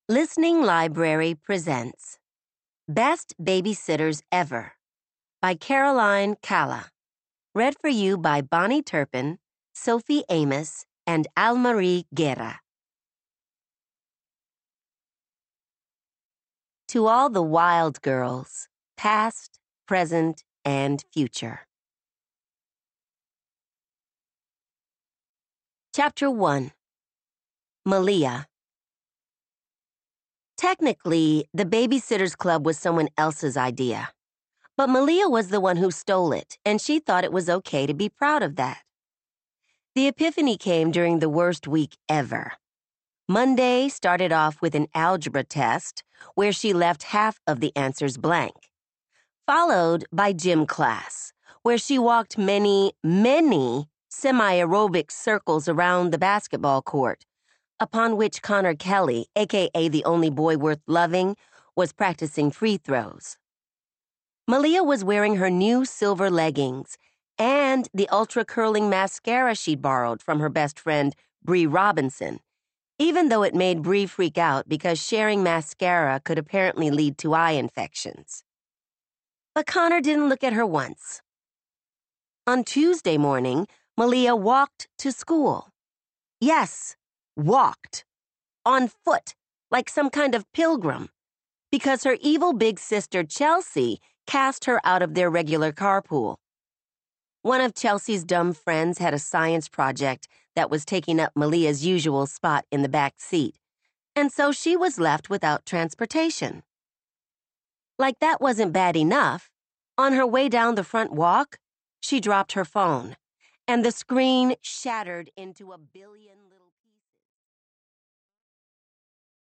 Listening Library presents Best Babysitters Ever by Caroline Calla. Read for you by Bonnie Turpin, Sophie Amos, and Almarie Guerra. To all the wild girls, past, present, and future. Chapter 1. Malia. Technically, the Babysitters Club was someone else's idea. But Malia was the one who stole it, and she thought it was okay to be proud of that. The epiphany came during the worst week ever. Monday started off with an algebra test, where she left half of the answers blank, followed by gym class, where she walked many semi-aerobic circles around the basketball court, upon which Connor Kelly, a.k.a. the only boy worth loving, was practicing free throws. Malia was wearing her new silver leggings and the ultra-curling mascara she'd borrowed from her best friend, Bree Robinson, even though it made Bree freak out because sharing mascara could apparently lead to eye infections. But Connor didn't look at her once. On Tuesday morning, Malia walked to school. Yes, walked. On foot, like some kind of pilgrim, because her evil big sister Chelsea cast her out of their regular carpool. One of Chelsea's dumb friends had a science project that was taking up Malia's usual spot in the back seat, and so she was left without transportation. Like that wasn't bad enough, on her way down the front walk, she dropped her phone, and the screen shattered into a billion little